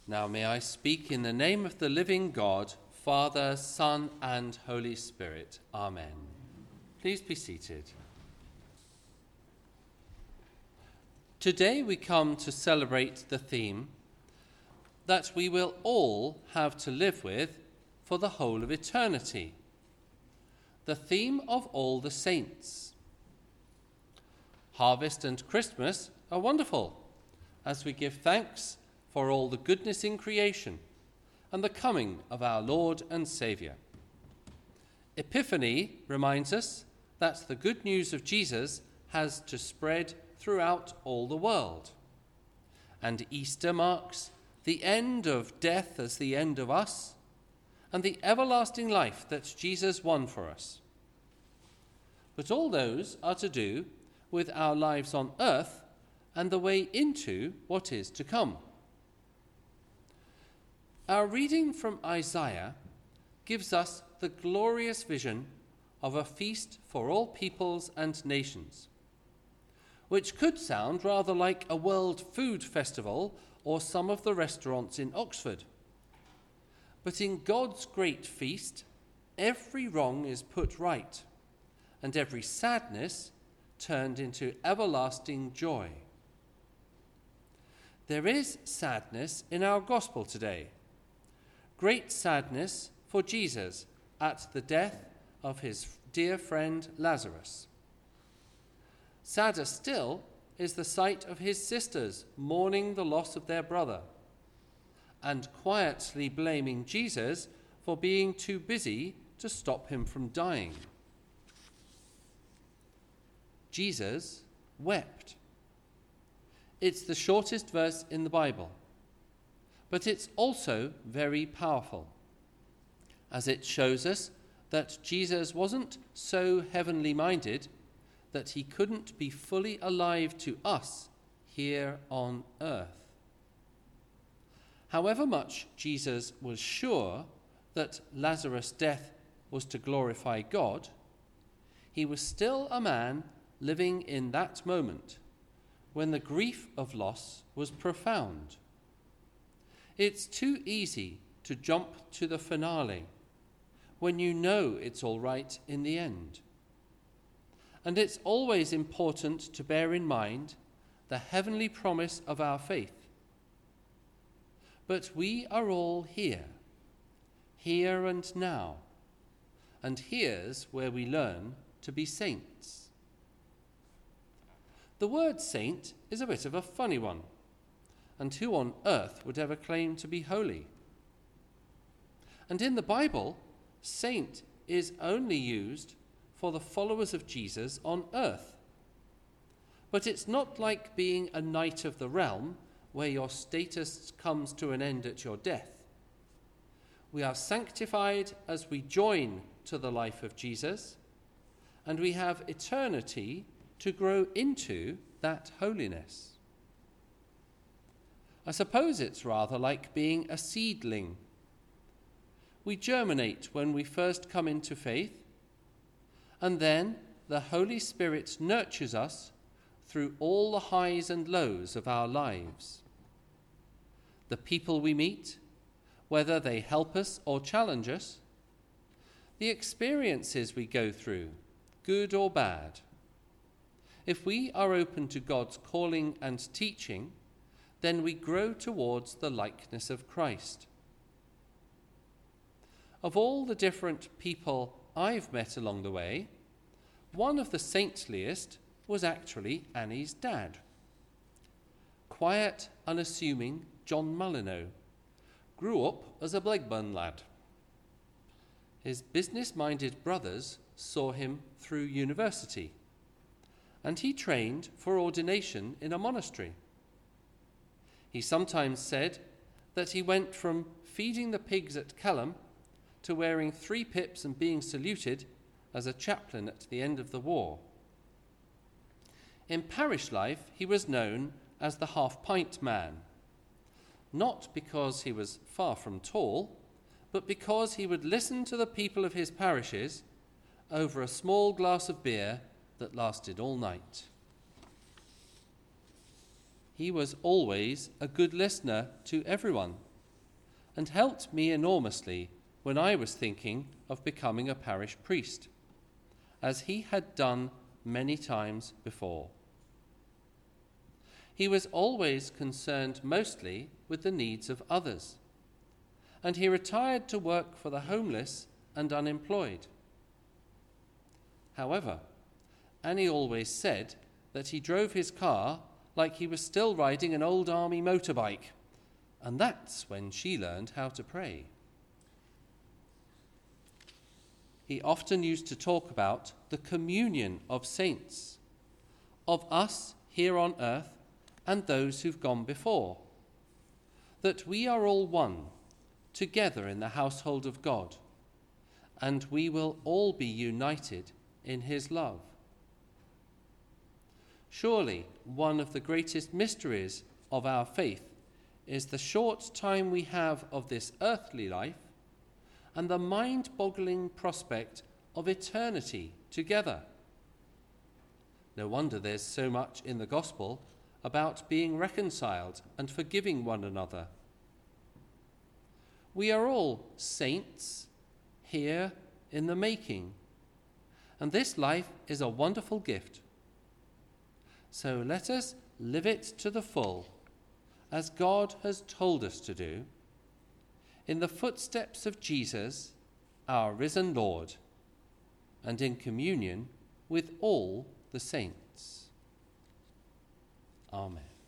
Now may I speak in the name of the living God, Father, Son, and Holy Spirit. Amen. Please be seated. Today we come to celebrate the theme that we will all have to live with for the whole of eternity. The theme of all the saints. Harvest and Christmas are wonderful as we give thanks for all the goodness in creation and the coming of our Lord and Saviour. Epiphany reminds us that the good news of Jesus has to spread throughout all the world. And Easter marks the end of death as the end of us, and the everlasting life that Jesus won for us. But all those are to do with our lives on earth and the way into what is to come. Our reading from Isaiah gives us the glorious vision of a feast for all peoples and nations, which could sound rather like a world food festival or some of the restaurants in Oxford. But in God's great feast, every wrong is put right, and every sadness turned into everlasting joy. There is sadness in our gospel today. Great sadness for Jesus at the death of his dear friend Lazarus. Sadder still is the sight of his sisters mourning the loss of their brother and quietly blaming Jesus for being too busy to stop him from dying. Jesus wept. It's the shortest verse in the Bible, but it's also very powerful, as it shows us that Jesus wasn't so heavenly minded that he couldn't be fully alive to us here on earth. However much Jesus was sure that Lazarus' death was to glorify God, he was still a man living in that moment when the grief of loss was profound. It's too easy to jump to the finale when you know it's all right in the end. And it's always important to bear in mind the heavenly promise of our faith. But we are all here and now, and here's where we learn to be saints. The word saint is a bit of a funny one, and who on earth would ever claim to be holy? And in the Bible, saint is only used for the followers of Jesus on earth. But it's not like being a knight of the realm where your status comes to an end at your death. We are sanctified as we join to the life of Jesus, and we have eternity to grow into that holiness. I suppose it's rather like being a seedling. We germinate when we first come into faith, and then the Holy Spirit nurtures us through all the highs and lows of our lives. The people we meet, whether they help us or challenge us, the experiences we go through, good or bad. If we are open to God's calling and teaching, then we grow towards the likeness of Christ. Of all the different people I've met along the way, one of the saintliest was actually Annie's dad. Quiet, unassuming John Mullineaux grew up as a Blackburn lad. His business-minded brothers saw him through university, and he trained for ordination in a monastery. He sometimes said that he went from feeding the pigs at Kelham to wearing 3 pips and being saluted as a chaplain at the end of the war. In parish life, he was known as the half-pint man, not because he was far from tall, but because he would listen to the people of his parishes over a small glass of beer that lasted all night. He was always a good listener to everyone, and helped me enormously when I was thinking of becoming a parish priest, as he had done many times before. He was always concerned mostly with the needs of others, and he retired to work for the homeless and unemployed. However, Annie always said that he drove his car like he was still riding an old army motorbike, and that's when she learned how to pray. He often used to talk about the communion of saints, of us here on earth and those who've gone before, that we are all one, together in the household of God, and we will all be united in his love. Surely one of the greatest mysteries of our faith is the short time we have of this earthly life and the mind-boggling prospect of eternity together. No wonder there's so much in the gospel about being reconciled and forgiving one another. We are all saints here in the making, and this life is a wonderful gift. So let us live it to the full, as God has told us to do, in the footsteps of Jesus, our risen Lord, and in communion with all the saints. Amen.